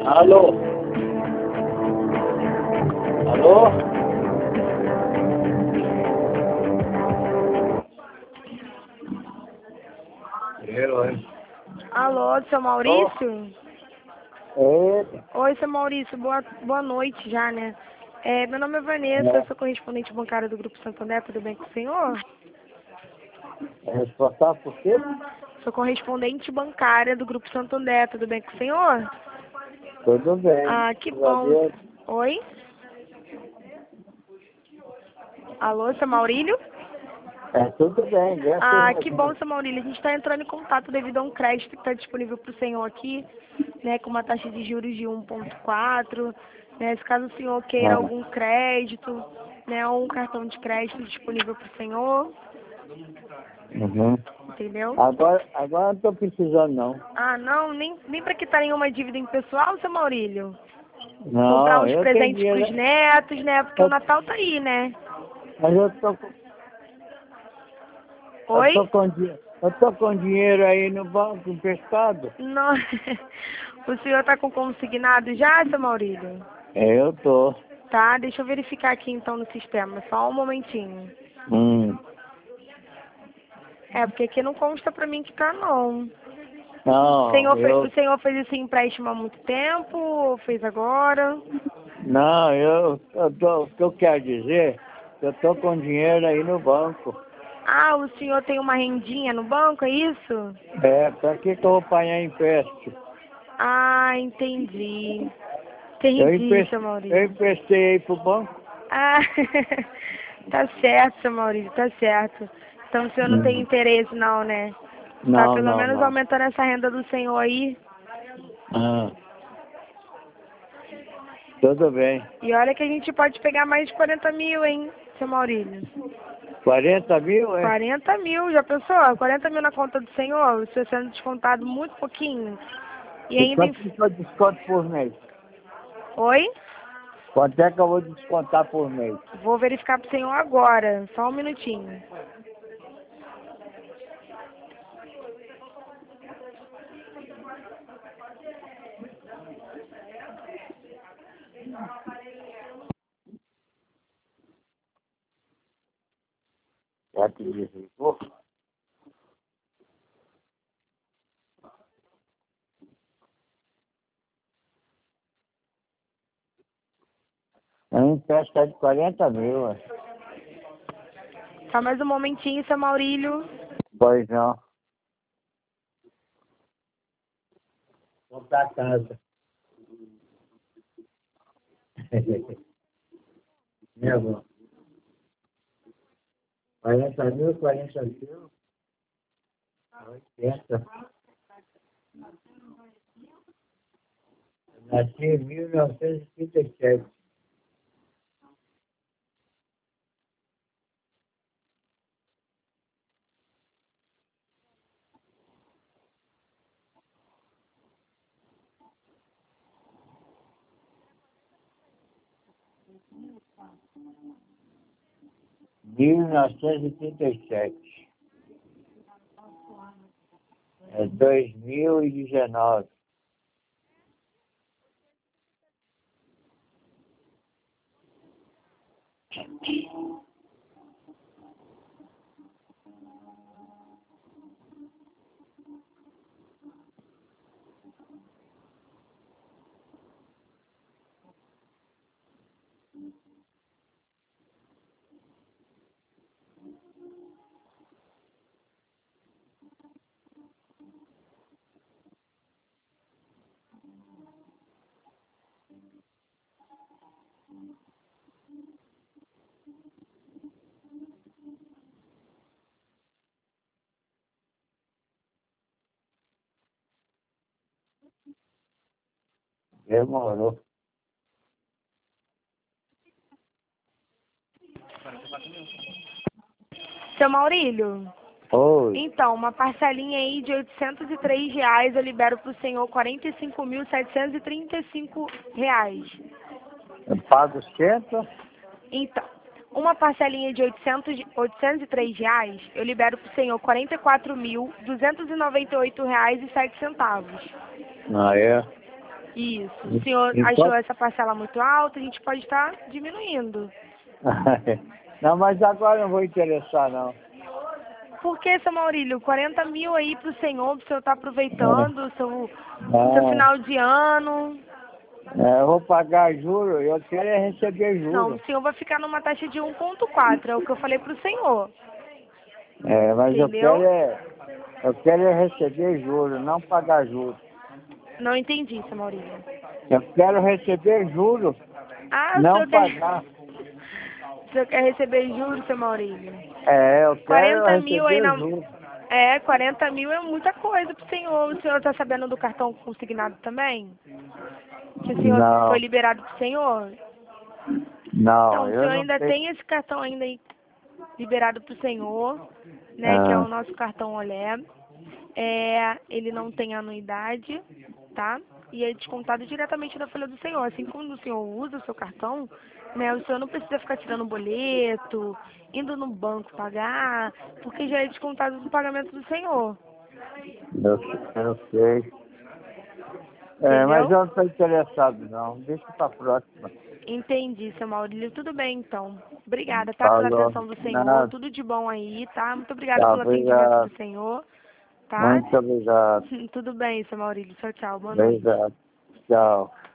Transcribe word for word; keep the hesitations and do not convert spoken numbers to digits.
Alô? Alô? Eu, hein? Alô, seu Maurício? Eita. Oi, seu Maurício, boa, boa noite já, né? É, meu nome é Vanessa, eu É. sou correspondente bancária do Grupo Santander, tudo bem com o senhor? É responsável por quê? Sou correspondente bancária do Grupo Santander, tudo bem com o senhor? Tudo bem. Ah, que Graças a bom. Deus. Oi? Alô, seu Maurílio? É tudo bem, graças Ah, a que bom, Deus. seu Maurílio. A gente está entrando em contato devido a um crédito que está disponível para o senhor aqui, né, com uma taxa de juros de um ponto quatro, né, se caso o senhor queira Ah. algum crédito, né, ou um cartão de crédito disponível para o senhor, Uhum. entendeu? Agora, agora não estou precisando, não. Ah, não, nem, nem para quitar nenhuma dívida em pessoal, seu Maurílio. Comprar Não, uns eu tenho presentes para dinheiro. os netos, né, porque o Eu, Natal tá aí, né? mas eu tô, com- eu Oi? tô com dinheiro. Eu tô com dinheiro aí no banco emprestado. Não. O senhor tá com consignado já, seu Maurílio? É, eu tô. Tá, deixa eu verificar aqui então no sistema, só um momentinho. Hum. É, porque aqui não consta pra mim que tá não. O Não, senhor, fe- eu. o senhor fez esse empréstimo há muito tempo ou fez agora? Não, eu, eu tô, o que eu quero dizer, eu tô com dinheiro aí no banco. Ah, o senhor tem uma rendinha no banco, é isso? É, pra que que eu vou pagar empréstimo? Ah, entendi. Eu Entendi, seu emprestei, eu Maurício. emprestei aí pro banco. Ah, tá certo, seu Maurício, tá certo. Então o senhor não tem Hum. interesse não, né? Tá Não, pelo não, menos não. aumentando essa renda do senhor aí. Ah, tudo bem. E olha que a gente pode pegar mais de quarenta mil, hein, seu Maurílio? quarenta mil, é? quarenta mil, já pensou? quarenta mil na conta do senhor, o senhor sendo descontado muito pouquinho. E E ainda... quanto em- que eu desconto por mês? Oi? Quanto é que eu vou descontar por mês? Vou verificar pro senhor agora, só um minutinho. Já te desligou? É um empréstimo de quarenta mil, ué. Só mais um momentinho, seu Maurílio. Pois não. Vou pra casa. Meu bom. quarenta mil, quarenta mil, oitenta. Nasci em mil novecentos e trinta e sete. mil novecentos e trinta e sete. É dois mil e dezenove. Demorou. Seu Maurílio, Oi. então, uma parcelinha aí de oitocentos e três reais eu libero pro senhor quarenta e cinco mil setecentos e trinta e cinco reais. Eu pago cento. Então, uma parcelinha de oitocentos, de- oitocentos e três reais eu libero pro senhor quarenta e quatro mil duzentos e noventa e oito reais e sete centavos. Ah, é? Isso. O senhor Enquanto- achou essa parcela muito alta, a gente pode estar diminuindo. Não, mas agora não vou interessar, não. Por que, seu Maurílio? quarenta mil aí pro senhor, pro senhor estar aproveitando o seu, o É. seu final de ano. É, eu vou pagar juros, eu quero é receber Não, juros. o senhor vai ficar numa taxa de um ponto quatro, é o que eu falei pro senhor. É, mas eu Entendeu? quero é, eu quero é receber juros, não pagar juros. Não entendi, seu Maurílio. Eu quero receber juros, Ah, o não senhor quer, pagar. o senhor quer receber juros, seu Maurílio? É, eu quero quarenta mil aí receber na... juros. É, quarenta mil é muita coisa pro senhor. O senhor tá sabendo do cartão consignado também? Que o senhor Não, foi liberado pro senhor? não, Então, o eu senhor não ainda tenho. tem esse cartão ainda aí liberado pro senhor, né? Que é Ah, o nosso cartão Olé. É, ele não tem anuidade, tá? E é descontado diretamente da folha do senhor. Assim como o senhor usa o seu cartão, né? O senhor não precisa ficar tirando boleto, indo no banco pagar, porque já é descontado do pagamento do senhor. eu, eu sei. É, mas Entendeu? eu não estou interessado, não. Deixa pra próxima. Entendi, seu Maurílio. Tudo bem, então. Obrigada, tá? Pela Falou. atenção do senhor. Nada. Tudo de bom aí, tá? Muito obrigada Tá, pelo atendimento obrigado. do senhor, tá? Muito obrigado. Tudo bem, seu Maurílio. Tchau, tchau. Boa noite. Obrigado. Tchau.